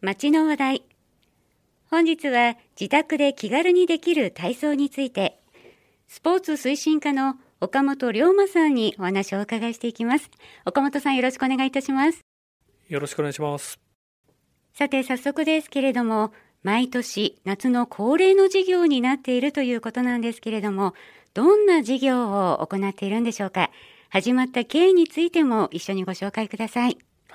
街の話題。本日は自宅で気軽にできる体操について、スポーツ推進課の岡本龍馬さんにお話をお伺いしていきます。岡本さん、よろしくお願いいたします。 よろしくお願いします。 さて、早速ですけれども、毎年夏の恒例の授業になっているということなんですけれども、どんな授業を行っているんでしょうか。始まった経緯についても一緒にご紹介ください。 はい、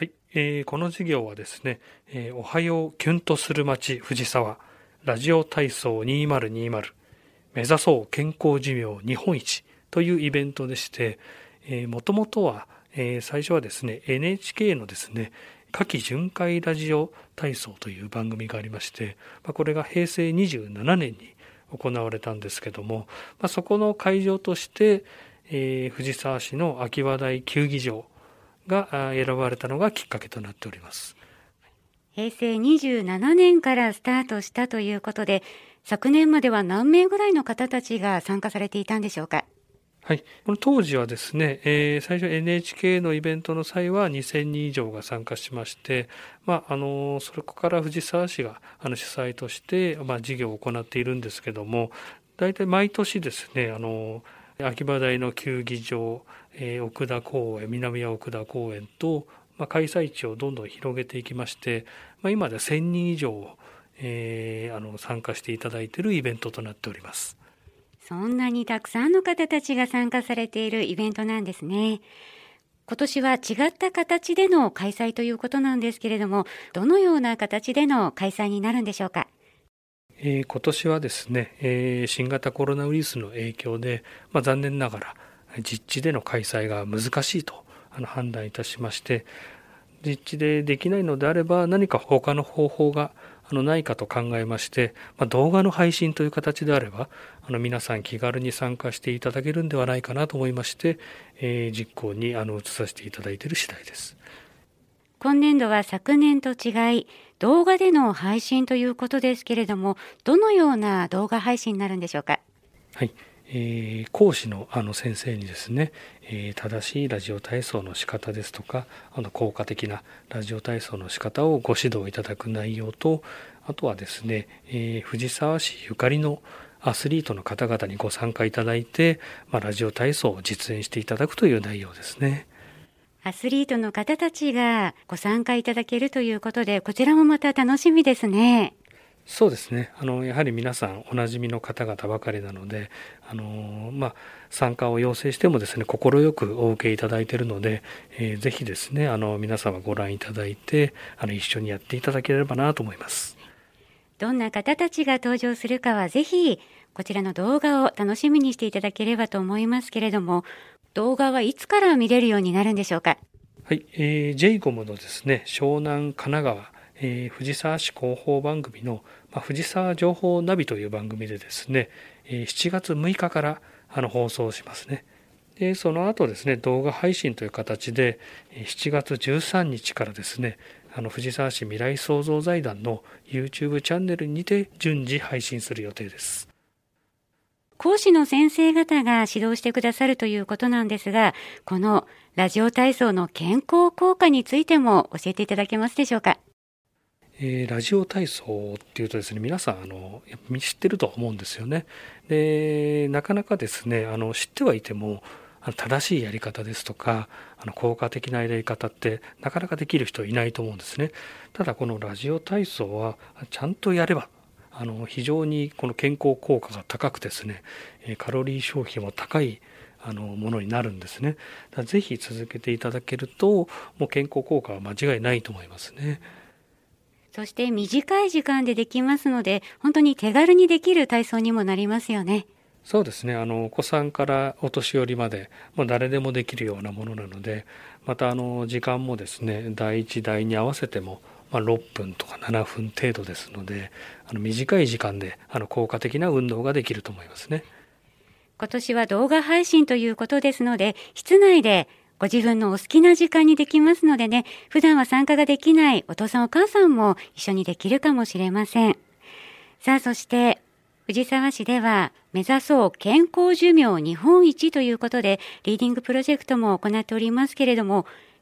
この授業はですね、おはようキュンとする街藤沢ラジオ体操2020目指そう健康寿命日本一というイベントでして、もともとは、最初はですね NHK のですね夏季巡回ラジオ体操という番組がありまして、これが平成27年に行われたんですけども、そこの会場として、藤沢市の秋葉台球技場が選ばれたのがきっかけとなっております。 平成27年からスタートしたということで、昨年までは何名ぐらいの方たちが参加されていたんでしょうか。 はい、この当時はですね、最初 NHK のイベントの際は2000人以上が参加しまして、そこから藤沢市が主催として、事業を行っているんですけども、大体毎年ですね、秋葉台の球技場、奥田公園、南は奥田公園と、開催地をどんどん広げていきまして、今では1000人以上、参加していただいているイベントとなっております。 そんなにたくさんの方たちが参加されているイベントなんですね。今年は違った形での開催ということなんですけれども、どのような形での開催になるんでしょうか。 今年はですね、新型コロナウイルスの影響で、残念ながら実地での開催が難しいと判断いたしまして、実地でできないのであれば何か他の方法がないかと考えまして、動画の配信という形であれば皆さん気軽に参加していただけるんではないかなと思いまして、実行に移させていただいている次第です。 今年度は昨年と違い動画での配信ということですけれども、どのような動画配信になるんでしょうか。 はい、講師の先生にですね、正しいラジオ体操の仕方ですとか効果的なラジオ体操の仕方をご指導いただく内容と、あとはですね、藤沢市ゆかりのアスリートの方々にご参加いただいて、ラジオ体操を実演していただくという内容ですね。 アスリートの方たちがご参加いただけるということで、こちらもまた楽しみですね。 そうですね。やはり皆さんおなじみの方々ばかりなので、参加を要請してもですね、快くお受けいただいているので、ぜひですね、皆様ご覧いただいて、一緒にやっていただければなと思います。 どんな方たちが登場するかはぜひ、こちらの動画を楽しみにしていただければと思いますけれども、動画はいつから見れるようになるんでしょうか。 はい、JCOM のですね、湘南神奈川、藤沢市広報番組の、藤沢情報ナビという番組でですね、7月6日から放送しますね。でその後ですね、動画配信という形で7月13日からですね、藤沢市未来創造財団の YouTube チャンネルにて順次配信する予定です。 講師の先生方が指導してくださるということなんですが、このラジオ体操の健康効果についても教えていただけますでしょうか。 ラジオ体操っていうとですね、皆さん知ってると思うんですよね。でなかなかですね知ってはいても正しいやり方ですとか効果的なやり方ってなかなかできる人いないと思うんですね。ただこのラジオ体操はちゃんとやれば非常にこの健康効果が高くですね、カロリー消費も高いものになるんですね。だからぜひ続けていただけるともう健康効果は間違いないと思いますね。 そして短い時間でできますので、本当に手軽にできる体操にもなりますよね。 そうですね。お子さんからお年寄りまでもう誰でもできるようなものなので、また時間もですね、第1第2合わせても6分とか7分程度ですので、短い時間で効果的な運動ができると思いますね。 今年は動画配信ということですので、室内でご自分のお好きな時間にできますのでね、普段は参加ができないお父さんお母さんも一緒にできるかもしれません。さあ、そして藤沢市では目指そう健康寿命日本一ということでリーディングプロジェクトも行っておりますけれども、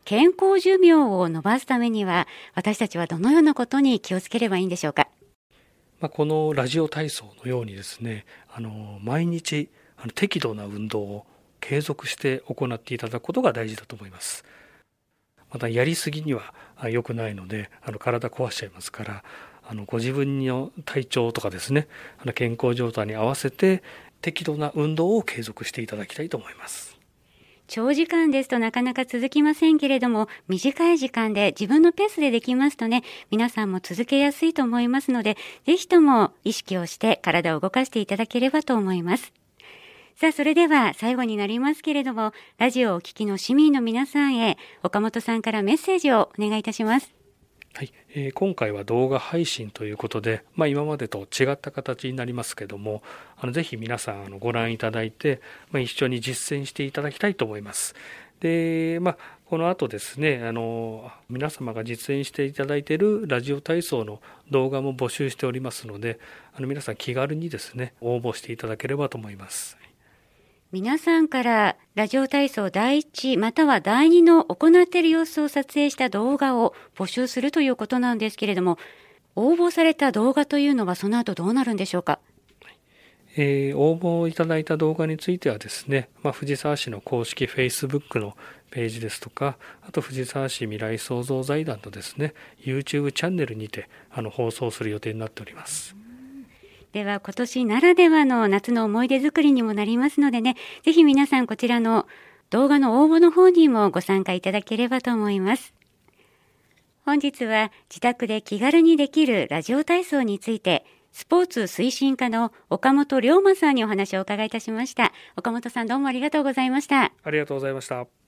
健康寿命を伸ばすためには、私たちはどのようなことに気をつければいいんでしょうか。 このラジオ体操のようにですね、毎日適度な運動を継続して行っていただくことが大事だと思います。またやりすぎには良くないので、体壊しちゃいますから、ご自分の体調とかですね、健康状態に合わせて適度な運動を継続していただきたいと思います。 長時間ですとなかなか続きませんけれども、短い時間で自分のペースでできますとね、皆さんも続けやすいと思いますので、ぜひとも意識をして体を動かしていただければと思います。さあ、それでは最後になりますけれども、ラジオをお聞きの市民の皆さんへ、岡本さんからメッセージをお願いいたします。 はい、今回は動画配信ということで、今までと違った形になりますけども、ぜひ皆さんご覧いただいて、一緒に実践していただきたいと思います。で、この後ですね、皆様が実演していただいているラジオ体操の動画も募集しておりますので、皆さん気軽にですね、応募していただければと思います。 皆さんからラジオ体操第1または第2の行っている様子を撮影した動画を募集するということなんですけれども、応募された動画というのはその後どうなるんでしょうか。 応募いただいた動画についてはですね、藤沢市の公式 Facebook のページですとか、あと藤沢市未来創造財団のですね YouTube チャンネルにて放送する予定になっております。 では今年ならではの夏の思い出作りにもなりますのでね、ぜひ皆さんこちらの動画の応募の方にもご参加いただければと思います。本日は自宅で気軽にできるラジオ体操について、スポーツ推進課の岡本龍馬さんにお話をお伺いいたしました。岡本さん、どうもありがとうございました。 ありがとうございました。